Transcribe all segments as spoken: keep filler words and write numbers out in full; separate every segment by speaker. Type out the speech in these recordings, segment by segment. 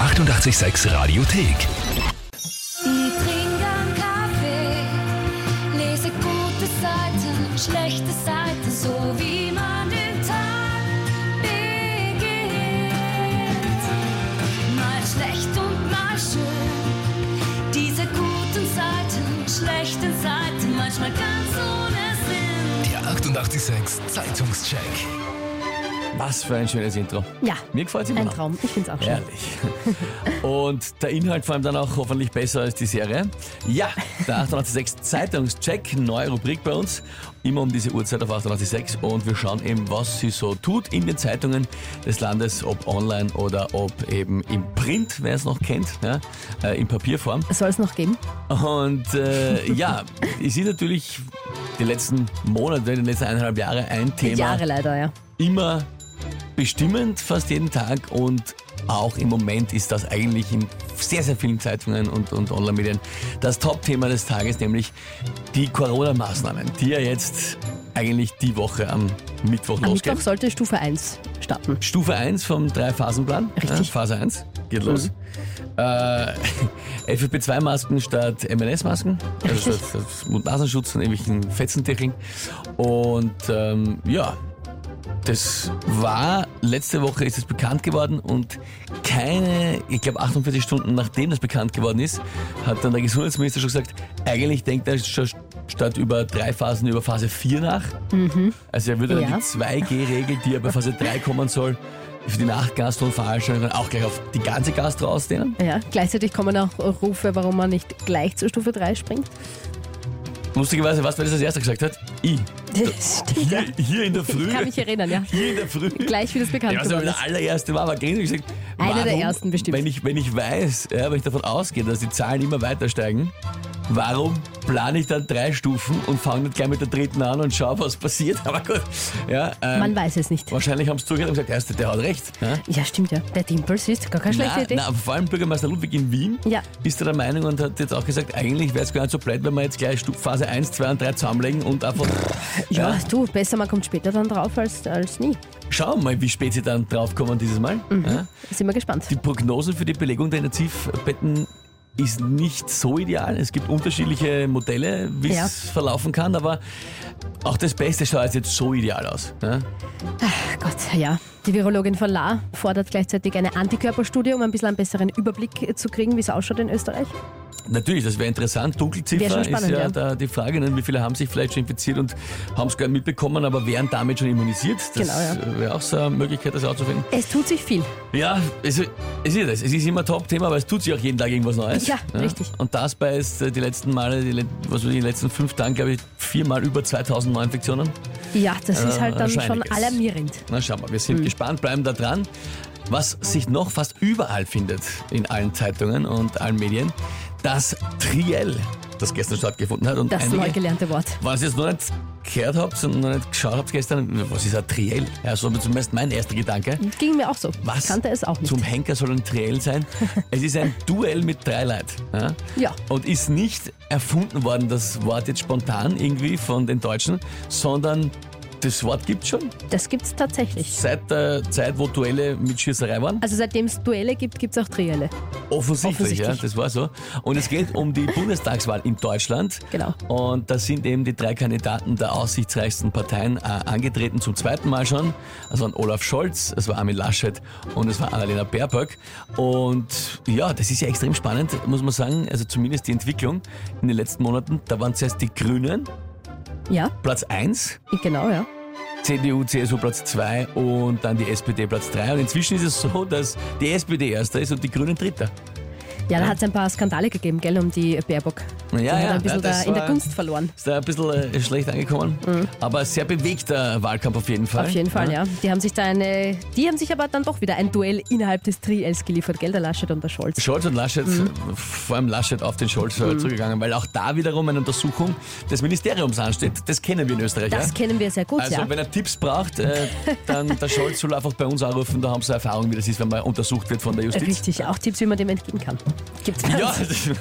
Speaker 1: achtundachtzig Komma sechs Radiothek.
Speaker 2: Ich trinke einen Kaffee, lese gute Seiten, schlechte Seiten, so wie man den Tag beginnt. Mal schlecht und mal schön, diese guten Seiten, schlechten Seiten, manchmal ganz ohne Sinn.
Speaker 1: Der achtundachtzig Komma sechs Zeitungscheck.
Speaker 3: Was für ein schönes Intro.
Speaker 4: Ja,
Speaker 3: Mir gefällt es immer
Speaker 4: ein
Speaker 3: noch.
Speaker 4: Traum. Ich finde es auch schön.
Speaker 3: Herrlich. Und der Inhalt vor allem dann auch hoffentlich besser als die Serie. Ja, der achtundachtzig Komma sechs Zeitungscheck, neue Rubrik bei uns. Immer um diese Uhrzeit auf achtundachtzig Komma sechs. Und wir schauen eben, was sie so tut in den Zeitungen des Landes, ob online oder ob eben im Print, wer es noch kennt, ja, äh, in Papierform.
Speaker 4: Soll es noch geben?
Speaker 3: Und äh, ja, es ist natürlich die letzten Monate, die letzten eineinhalb Jahre ein Thema.
Speaker 4: Jahre leider, ja.
Speaker 3: Immer bestimmend, fast jeden Tag, und auch im Moment ist das eigentlich in sehr, sehr vielen Zeitungen und, und Online-Medien das Top-Thema des Tages, nämlich die Corona-Maßnahmen, die ja jetzt eigentlich die Woche am Mittwoch
Speaker 4: Am
Speaker 3: losgehen.
Speaker 4: Mittwoch sollte Stufe eins starten.
Speaker 3: Stufe eins vom Drei-Phasen-Plan.
Speaker 4: Richtig.
Speaker 3: Ja, Phase eins geht los. Mhm. Äh, F F P zwei Masken statt M N S-Masken. Also
Speaker 4: Richtig.
Speaker 3: das, das Mund-Nasenschutz und irgendwelchen Fetzentierchen. Und ähm, ja, das war, letzte Woche ist es bekannt geworden, und keine, ich glaube achtundvierzig Stunden nachdem das bekannt geworden ist, hat dann der Gesundheitsminister schon gesagt, eigentlich denkt er schon statt über drei Phasen über Phase vier nach. Mhm. Also er würde dann
Speaker 4: Ja.
Speaker 3: die zwei G Regel, die ja bei Phase drei kommen soll, für die Nachtgastro und Veranstaltungen auch gleich auf die ganze Gastro ausdehnen.
Speaker 4: Ja, gleichzeitig kommen auch Rufe, warum man nicht gleich zur Stufe drei springt.
Speaker 3: Lustigerweise, was wer das als erster gesagt hat? Ich.
Speaker 4: Das stimmt, ja.
Speaker 3: Hier, hier in der Früh.
Speaker 4: Ich kann mich erinnern, ja.
Speaker 3: Hier in der Früh.
Speaker 4: Gleich wie das bekannt
Speaker 3: Ja, was aber
Speaker 4: geworden
Speaker 3: der
Speaker 4: ist.
Speaker 3: allererste war, war Grenzen. Ich gesagt,
Speaker 4: Einer der
Speaker 3: warum,
Speaker 4: ersten bestimmt.
Speaker 3: Wenn ich, wenn ich weiß, ja, wenn ich davon ausgehe, dass die Zahlen immer weiter steigen, warum plane ich dann drei Stufen und fange nicht gleich mit der dritten an und schaue, was passiert? Aber gut. Ja, ähm,
Speaker 4: Man weiß es nicht.
Speaker 3: wahrscheinlich haben sie zugehört und gesagt, der, ist- der hat recht. Ja?
Speaker 4: Ja, stimmt ja. Der Dimples ist gar keine schlechte
Speaker 3: Na,
Speaker 4: Idee.
Speaker 3: na, aber vor allem Bürgermeister Ludwig in Wien
Speaker 4: Ja.
Speaker 3: ist da der Meinung und hat jetzt auch gesagt, eigentlich wäre es gar nicht so blöd, wenn wir jetzt gleich Stu- Phase eins, zwei und drei zusammenlegen und einfach
Speaker 4: Ja,
Speaker 3: ja,
Speaker 4: du, besser man kommt später dann drauf als, als nie.
Speaker 3: schauen wir mal, wie spät sie dann draufkommen dieses Mal. Ja?
Speaker 4: Sind wir gespannt.
Speaker 3: Die Prognosen für die Belegung der Intensivbetten ist nicht so ideal. Es gibt unterschiedliche Modelle, wie es
Speaker 4: Ja.
Speaker 3: verlaufen kann, aber auch das Beste schaut jetzt so ideal aus. Ja?
Speaker 4: Gott, ja. Die Virologin von La fordert gleichzeitig eine Antikörperstudie, um ein bisschen einen besseren Überblick zu kriegen, wie es ausschaut in Österreich.
Speaker 3: Natürlich, das wäre interessant. Dunkelziffer
Speaker 4: Wäre schon spannend,
Speaker 3: ist ja,
Speaker 4: ja.
Speaker 3: Da die Frage, ne? Wie viele haben sich vielleicht schon infiziert und haben es gar nicht mitbekommen, aber wären damit schon immunisiert. Das
Speaker 4: Genau, ja.
Speaker 3: wäre auch so eine Möglichkeit, das herauszufinden.
Speaker 4: Es tut sich viel.
Speaker 3: Ja, es, es ist das. Es ist immer Top-Thema, aber es tut sich auch jeden Tag irgendwas Neues.
Speaker 4: Ja, richtig.
Speaker 3: Und das bei ist äh, die letzten Male, die, le- was weiß ich, die letzten fünf Tagen, glaube ich, viermal über zweitausend Neuinfektionen.
Speaker 4: Ja, das ist
Speaker 3: Äh,
Speaker 4: halt dann
Speaker 3: schon
Speaker 4: schon
Speaker 3: einiges.
Speaker 4: alarmierend.
Speaker 3: Na, schauen wir, wir sind gespannt, bleiben da dran. Was sich noch fast überall findet in allen Zeitungen und allen Medien, das Triell, das gestern stattgefunden hat. Und
Speaker 4: Das
Speaker 3: einige,
Speaker 4: neu gelernte Wort.
Speaker 3: wenn ihr es jetzt noch nicht gehört habt und noch nicht geschaut habt gestern, was ist ein Triell? Ja, so war zumindest mein erster Gedanke.
Speaker 4: Ging mir auch so.
Speaker 3: Was
Speaker 4: Ich kannte es auch nicht.
Speaker 3: zum Henker soll ein Triell sein? Es ist ein Duell mit drei Leuten. Ja?
Speaker 4: Ja.
Speaker 3: Und ist nicht erfunden worden, das Wort jetzt spontan irgendwie von den Deutschen, sondern das Wort gibt es schon
Speaker 4: Das gibt's tatsächlich.
Speaker 3: seit der Zeit, wo Duelle mit Schießerei waren.
Speaker 4: Also seitdem es Duelle gibt, gibt es auch Trielle.
Speaker 3: Offensichtlich, ja,
Speaker 4: offensichtlich.
Speaker 3: das war so. Und es geht um die Bundestagswahl in Deutschland.
Speaker 4: Genau.
Speaker 3: Und da sind eben die drei Kandidaten der aussichtsreichsten Parteien äh, angetreten, zum zweiten Mal schon. Das waren Olaf Scholz, es war Armin Laschet und es war Annalena Baerbock. Und ja, das ist ja extrem spannend, muss man sagen. Also zumindest die Entwicklung in den letzten Monaten. Da waren zuerst die Grünen,
Speaker 4: Ja,
Speaker 3: Platz eins.
Speaker 4: genau, ja.
Speaker 3: C D U, C S U Platz zwei und dann die S P D Platz drei. Und inzwischen ist es so, dass die S P D erster ist und die Grünen dritter.
Speaker 4: Ja, da hat es ein paar Skandale gegeben, gell, um die Baerbock.
Speaker 3: Ja,
Speaker 4: die
Speaker 3: ja,
Speaker 4: hat ein bisschen
Speaker 3: ja, das
Speaker 4: da in der
Speaker 3: war-
Speaker 4: Gunst verloren.
Speaker 3: Ist da ein bisschen äh, schlecht angekommen, aber sehr bewegter Wahlkampf auf jeden Fall.
Speaker 4: Auf jeden Fall, ja. Die haben sich da eine, die haben sich aber dann doch wieder ein Duell innerhalb des Triels geliefert, gell, der Laschet und der Scholz.
Speaker 3: Scholz und Laschet,
Speaker 4: Mhm.
Speaker 3: äh, vor allem Laschet auf den Scholz äh, zugegangen, weil auch da wiederum eine Untersuchung des Ministeriums ansteht. Das kennen wir in Österreich.
Speaker 4: Das
Speaker 3: ja?
Speaker 4: kennen wir sehr gut,
Speaker 3: Also
Speaker 4: ja.
Speaker 3: wenn er Tipps braucht, äh, dann der Scholz soll einfach bei uns anrufen, da haben sie Erfahrung, wie das ist, wenn man untersucht wird von der Justiz.
Speaker 4: Richtig, auch Tipps, wie man dem entgehen kann. Gibt's bei
Speaker 3: Ja,
Speaker 4: uns.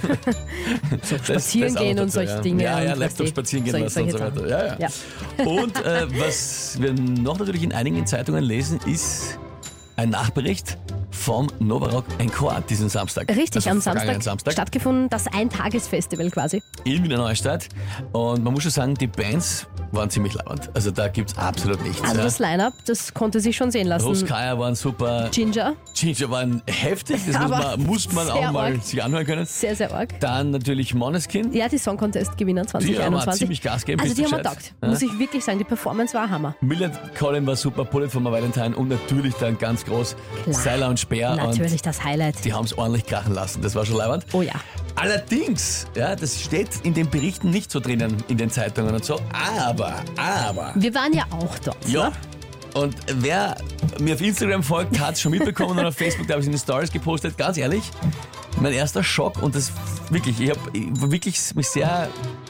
Speaker 3: das,
Speaker 4: Spazieren
Speaker 3: das
Speaker 4: gehen
Speaker 3: auch
Speaker 4: und
Speaker 3: dazu,
Speaker 4: solche
Speaker 3: ja.
Speaker 4: Dinge
Speaker 3: Ja, ja,
Speaker 4: und
Speaker 3: Laptop
Speaker 4: was die-
Speaker 3: spazieren gehen
Speaker 4: solche-
Speaker 3: lassen und so
Speaker 4: solche
Speaker 3: weiter. Ja, ja.
Speaker 4: Ja.
Speaker 3: Und äh, was wir noch natürlich in einigen Zeitungen lesen, ist ein Nachbericht vom Novarock Encore diesen Samstag.
Speaker 4: Richtig,
Speaker 3: also
Speaker 4: am
Speaker 3: vergangenen
Speaker 4: Samstag, stattgefunden, das Eintagesfestival quasi.
Speaker 3: In Wiener Neustadt. Und man muss schon sagen, die Bands waren ziemlich laut. Also da gibt's absolut nichts.
Speaker 4: Also
Speaker 3: ja.
Speaker 4: das Line-Up, das konnte sich schon sehen lassen.
Speaker 3: Ruskaya waren super.
Speaker 4: Ginger,
Speaker 3: Ginger waren heftig, das muss
Speaker 4: Aber
Speaker 3: man, muss man auch
Speaker 4: sehr
Speaker 3: mal
Speaker 4: arg.
Speaker 3: sich anhören können.
Speaker 4: sehr, sehr arg.
Speaker 3: Dann natürlich Måneskin.
Speaker 4: Ja, die Song Contest Gewinner
Speaker 3: Die haben auch
Speaker 4: zwanzig einundzwanzig.
Speaker 3: ziemlich Gas gegeben.
Speaker 4: Also
Speaker 3: bist
Speaker 4: die
Speaker 3: du
Speaker 4: haben wir
Speaker 3: gescheit?
Speaker 4: taugt,
Speaker 3: Ja.
Speaker 4: muss ich wirklich sagen. Die Performance war Hammer.
Speaker 3: Millard Collin war super, Bullet for my Valentine und natürlich dann ganz groß
Speaker 4: Klar.
Speaker 3: Seiler und Speer.
Speaker 4: Natürlich
Speaker 3: Und
Speaker 4: das Highlight.
Speaker 3: die haben es ordentlich krachen lassen, das war schon leibend.
Speaker 4: Oh ja.
Speaker 3: Allerdings, ja, das steht in den Berichten nicht so drinnen, in den Zeitungen und so, aber, aber,
Speaker 4: Wir waren ja auch dort.
Speaker 3: ja.
Speaker 4: Ne?
Speaker 3: Und wer mir auf Instagram folgt, hat es schon mitbekommen und auf Facebook, da habe ich es in den Stories gepostet, ganz ehrlich, mein erster Schock und das wirklich, ich habe wirklich mich sehr,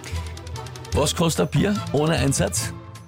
Speaker 3: was kostet ein Bier ohne Einsatz?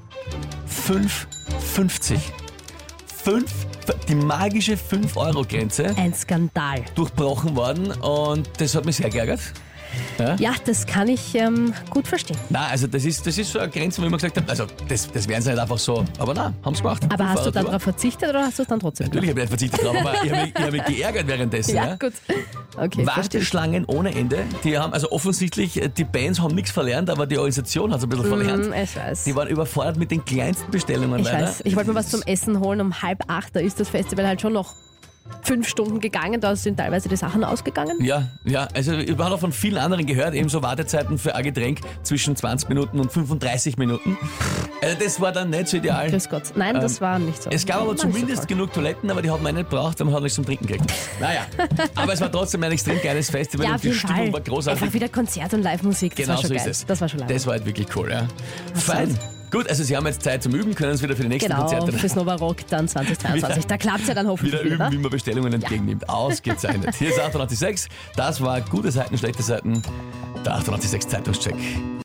Speaker 3: fünf fünfzig. fünf, die magische fünf Euro Grenze
Speaker 4: Ein Skandal.
Speaker 3: durchbrochen worden und das hat mich sehr geärgert. Ja?
Speaker 4: Ja, das kann ich ähm, gut verstehen.
Speaker 3: Nein, also das ist, das ist so eine Grenze, wo ich immer gesagt habe, also das, das wären sie nicht einfach so, aber nein, haben sie gemacht.
Speaker 4: Aber
Speaker 3: fünf
Speaker 4: hast du
Speaker 3: Euro
Speaker 4: dann
Speaker 3: drüber.
Speaker 4: darauf verzichtet oder hast du es dann trotzdem
Speaker 3: Natürlich habe ich nicht verzichtet drauf, aber ich habe mich, ich hab mich geärgert währenddessen.
Speaker 4: gemacht?
Speaker 3: Ja,
Speaker 4: Ja, gut. Okay, verstehe.
Speaker 3: Warteschlangen ohne Ende. Die haben, also offensichtlich, die Bands haben nichts verlernt, aber die Organisation hat es ein bisschen verlernt.
Speaker 4: Mm, ich weiß.
Speaker 3: Die waren überfordert mit den kleinsten Bestellungen
Speaker 4: Ich
Speaker 3: leider.
Speaker 4: weiß. Ich wollte mir was zum Essen holen um halb acht. Da ist das Festival halt schon noch fünf Stunden gegangen. Da sind teilweise die Sachen ausgegangen.
Speaker 3: Ja, ja, also ich habe auch von vielen anderen gehört, eben so Wartezeiten für ein Getränk zwischen zwanzig Minuten und fünfunddreißig Minuten. Also das war dann nicht so ideal.
Speaker 4: Grüß Gott. Nein, das war nicht so.
Speaker 3: Es gab aber
Speaker 4: War nicht so
Speaker 3: zumindest
Speaker 4: toll.
Speaker 3: genug Toiletten, aber die hat man nicht gebraucht, weil man hat nichts zum Trinken gekriegt. Naja, aber es war trotzdem ein extrem geiles Festival
Speaker 4: Ja,
Speaker 3: und
Speaker 4: auf
Speaker 3: die
Speaker 4: jeden
Speaker 3: Stimmung
Speaker 4: Fall.
Speaker 3: war großartig.
Speaker 4: Einfach wieder Konzert und Live-Musik. Das
Speaker 3: Genau
Speaker 4: war schon
Speaker 3: so
Speaker 4: geil.
Speaker 3: ist es.
Speaker 4: Das war schon leid.
Speaker 3: Das war halt wirklich cool, ja. Fein.
Speaker 4: sonst?
Speaker 3: Gut, also Sie haben jetzt Zeit zum Üben, können es wieder für die nächsten
Speaker 4: Genau,
Speaker 3: Konzerte
Speaker 4: fürs Nova Rock dann zwanzig zweiundzwanzig.
Speaker 3: Wieder-
Speaker 4: Da klappt es ja dann hoffentlich
Speaker 3: wieder
Speaker 4: wieder.
Speaker 3: üben, wie man Bestellungen entgegennimmt. Ausgezeichnet. Hier ist achtundachtzig Komma sechs. Das war gute Seiten, schlechte Seiten. Der achtundachtzig Komma sechs Zeitungscheck.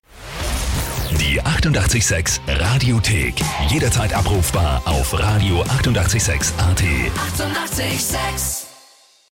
Speaker 1: Die achtundachtzig Komma sechs Radiothek. Jederzeit abrufbar auf radio achtundachtzig Komma sechs Punkt a t.
Speaker 2: Achtundachtzig Komma sechs.